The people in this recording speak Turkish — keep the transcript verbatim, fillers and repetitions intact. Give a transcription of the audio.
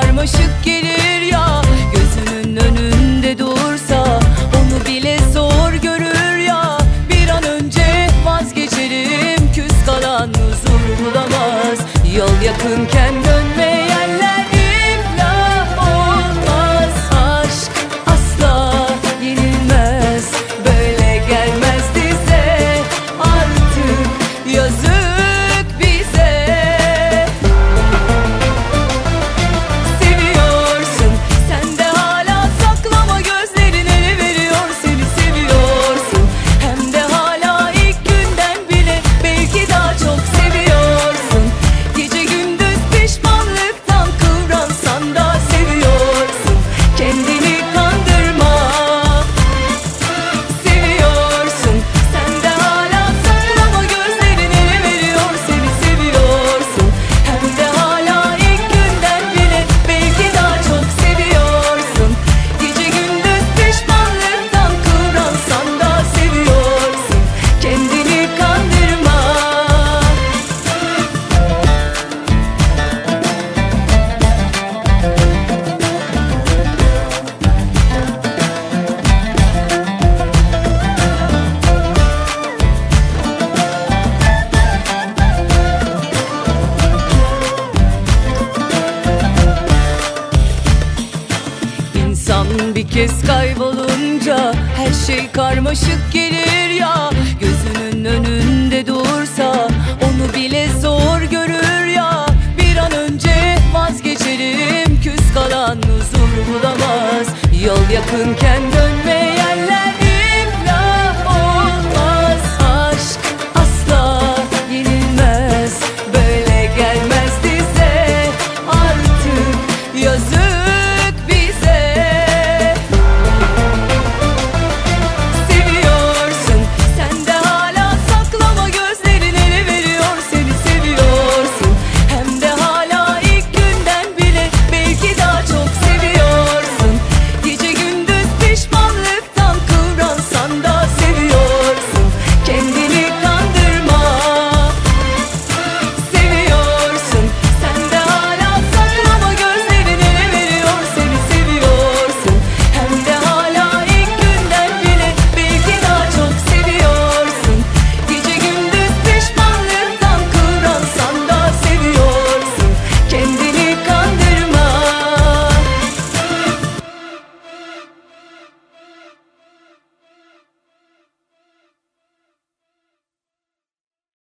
karmaşık gelir ya. Gözünün önünde dursa onu bile zor görür ya. Bir an önce vazgeçerim, küs kalan huzur bulamaz. Yol yakınken dönmeyenler iflah olmaz. Aşk asla yenilmez, böyle gelmez dize. Artık yazık bize. Seviyorsun sen de hala, saklama gözlerin ele veriyor. Seni seviyorsun hem de hala, ilk günden bile belki daha çok seviyorsun. Gece gündüz pişmanlıktan kıvransan da seviyorsun. Kendini kandırma. Seviyorsun sen de hala, saklama gözlerin ele veriyor. Seni seviyorsun hem de hala, ilk günden bile belki daha çok seviyorsun. Gece gündüz pişmanlıktan kıvransan da seviyorsun. Kendini kandırma. İnsan bir kez kaybolunca her şey karmaşık gelir ya. Gözünün önünde dursa onu bile zor görür ya. Bir an önce vazgeçerim, küs kalan huzur bulamaz. Yol yakınken dönme